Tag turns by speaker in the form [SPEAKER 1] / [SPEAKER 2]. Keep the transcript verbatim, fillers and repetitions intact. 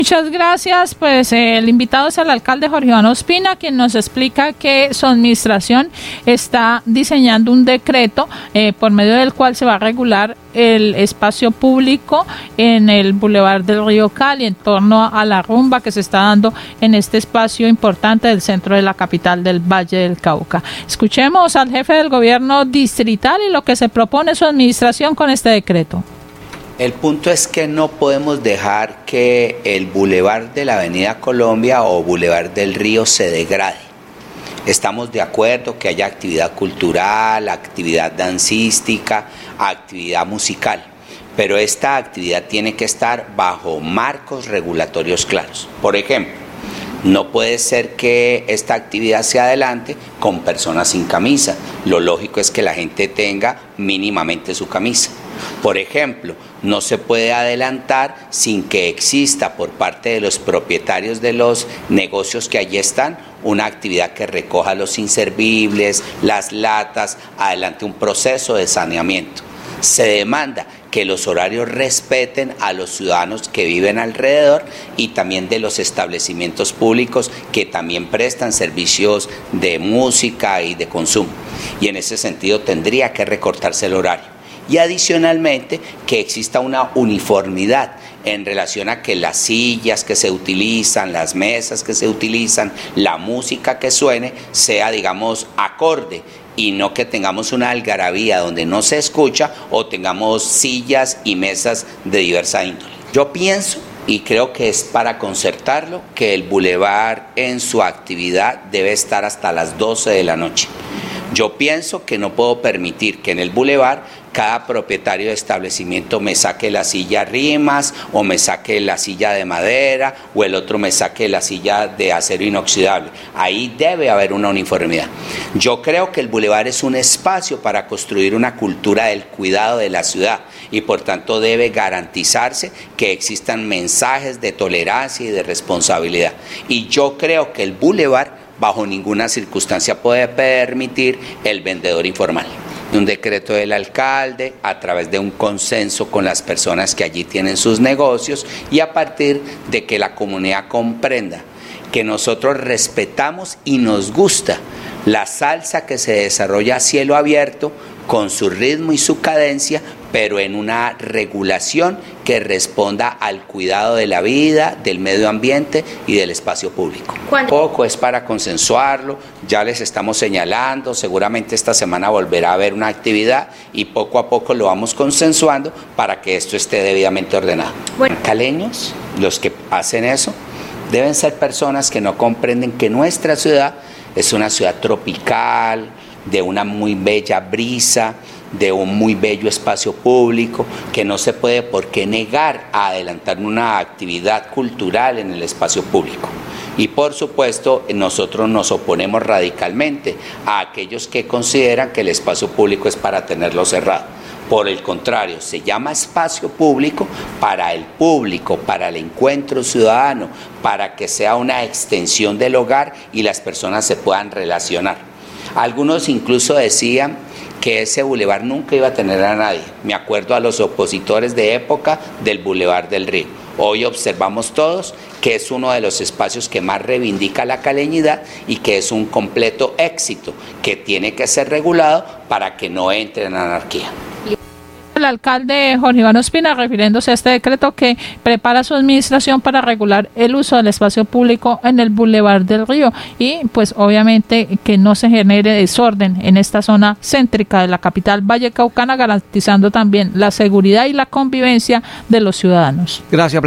[SPEAKER 1] Muchas gracias. Pues eh, el invitado es el alcalde Jorge Iván Ospina, quien nos explica que su administración está diseñando un decreto eh, por medio del cual se va a regular el espacio público en el Boulevard del Río Cali en torno a la rumba que se está dando en este espacio importante del centro de la capital del Valle del Cauca. Escuchemos al jefe del gobierno distrital y lo que se propone su administración con este decreto.
[SPEAKER 2] El punto es que no podemos dejar que el Boulevard de la Avenida Colombia o Boulevard del Río se degrade. Estamos de acuerdo que haya actividad cultural, actividad dancística, actividad musical, pero esta actividad tiene que estar bajo marcos regulatorios claros. Por ejemplo, no puede ser que esta actividad se adelante con personas sin camisa. Lo lógico es que la gente tenga mínimamente su camisa. Por ejemplo, no se puede adelantar sin que exista por parte de los propietarios de los negocios que allí están una actividad que recoja los inservibles, las latas, adelante un proceso de saneamiento. Se demanda que los horarios respeten a los ciudadanos que viven alrededor y también de los establecimientos públicos que también prestan servicios de música y de consumo. Y en ese sentido tendría que recortarse el horario. Y adicionalmente que exista una uniformidad en relación a que las sillas que se utilizan, las mesas que se utilizan, la música que suene sea, digamos, acorde y no que tengamos una algarabía donde no se escucha o tengamos sillas y mesas de diversa índole. Yo pienso, y creo que es para concertarlo, que el bulevar en su actividad debe estar hasta las doce de la noche. Yo pienso que no puedo permitir que en el bulevar cada propietario de establecimiento me saque la silla rimas o me saque la silla de madera o el otro me saque la silla de acero inoxidable. Ahí debe haber una uniformidad. Yo creo que el bulevar es un espacio para construir una cultura del cuidado de la ciudad y por tanto debe garantizarse que existan mensajes de tolerancia y de responsabilidad. Y yo creo que el bulevar bajo ninguna circunstancia puede permitir el vendedor informal. Un decreto del alcalde a través de un consenso con las personas que allí tienen sus negocios y a partir de que la comunidad comprenda que nosotros respetamos y nos gusta la salsa que se desarrolla a cielo abierto con su ritmo y su cadencia, pero en una regulación que responda al cuidado de la vida, del medio ambiente y del espacio público. Poco es para consensuarlo, ya les estamos señalando, seguramente esta semana volverá a haber una actividad y poco a poco lo vamos consensuando para que esto esté debidamente ordenado. Bueno. Caleños, los que hacen eso, deben ser personas que no comprenden que nuestra ciudad es una ciudad tropical, de una muy bella brisa, de un muy bello espacio público, que no se puede por qué negar a adelantar una actividad cultural en el espacio público. Y por supuesto, nosotros nos oponemos radicalmente a aquellos que consideran que el espacio público es para tenerlo cerrado. Por el contrario, se llama espacio público para el público, para el encuentro ciudadano, para que sea una extensión del hogar y las personas se puedan relacionar. Algunos incluso decían que ese bulevar nunca iba a tener a nadie. Me acuerdo a los opositores de época del Boulevard del Río. Hoy observamos todos que es uno de los espacios que más reivindica la caleñidad y que es un completo éxito, que tiene que ser regulado para que no entre en anarquía.
[SPEAKER 1] El alcalde Jorge Iván Ospina refiriéndose a este decreto que prepara su administración para regular el uso del espacio público en el Boulevard del Río y pues obviamente que no se genere desorden en esta zona céntrica de la capital vallecaucana, garantizando también la seguridad y la convivencia de los ciudadanos.
[SPEAKER 3] Gracias.